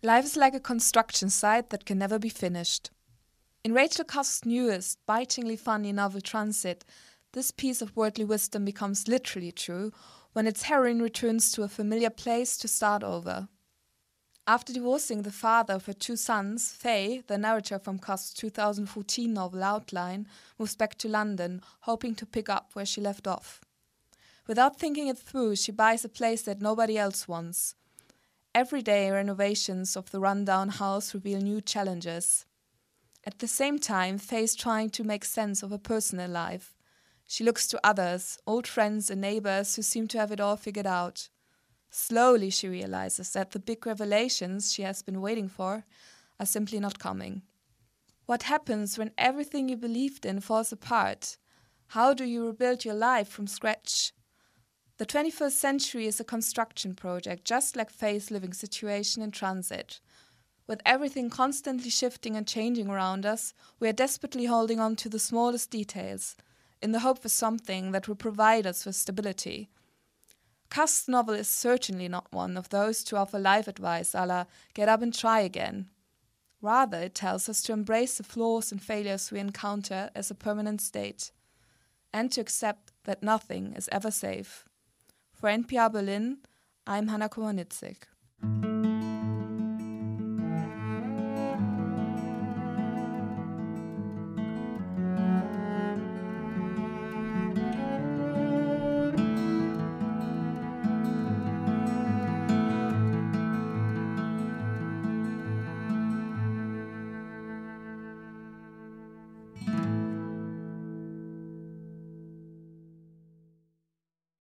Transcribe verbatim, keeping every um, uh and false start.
Life is like a construction site that can never be finished. In Rachel Cusk's newest, bitingly funny novel Transit, this piece of worldly wisdom becomes literally true when its heroine returns to a familiar place to start over. After divorcing the father of her two sons, Faye, the narrator from Cusk's two thousand fourteen novel Outline, moves back to London, hoping to pick up where she left off. Without thinking it through, she buys a place that nobody else wants. Everyday renovations of the rundown house reveal new challenges. At the same time, Faye's trying to make sense of her personal life. She looks to others, old friends and neighbors who seem to have it all figured out. Slowly she realizes that the big revelations she has been waiting for are simply not coming. What happens when everything you believed in falls apart? How do you rebuild your life from scratch? The twenty-first century is a construction project, just like Faye's living situation in Transit. With everything constantly shifting and changing around us, we are desperately holding on to the smallest details, in the hope for something that will provide us with stability. Cusk's novel is certainly not one of those to offer life advice a la get up and try again. Rather, it tells us to embrace the flaws and failures we encounter as a permanent state, and to accept that nothing is ever safe. For N P R Berlin, I'm Hanna Komanitzik.